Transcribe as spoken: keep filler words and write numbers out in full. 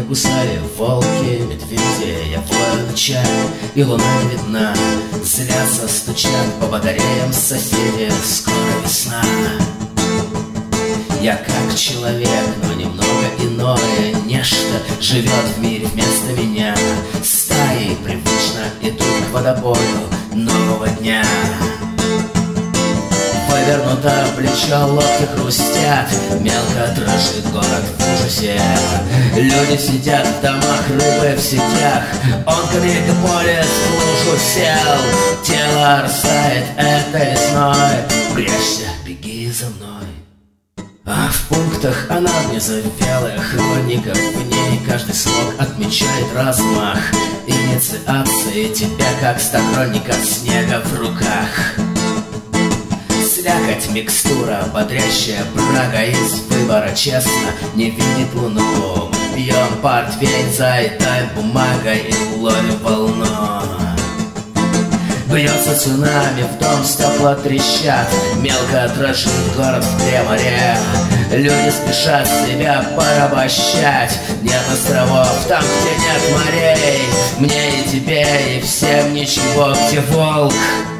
кусали волки, медведи, я вою ночами, и луна не видна. Злятся, стучат по батареям соседи, скоро весна. Я как человек, но немного иное нечто живет в мире вместо меня. Стаи привычно идут к водопою нового дня. Повернуто плечо, локти хрустят, мелко дрожит город в ужасе. Люди сидят в домах, рыбы в сетях, он к мегаполис в лужу сел. Тело растает этой весной, прячься, беги за мной. А в пунктах она не завелая хроника, в ней каждый слог отмечает размах инициации тебя как сторонника снега в руках. Слякоть, микстура, бодрящая брага из выбора честно не видит луну. Мы пьем портвейн, заедаем бумагой и ловим волну. Бьется цунами, в дом стекла трещат, мелко дрожит город в Треморе. Люди спешат себя порабощать, нет островов там, где нет морей. Мне и тебе, и всем ничего, где волк.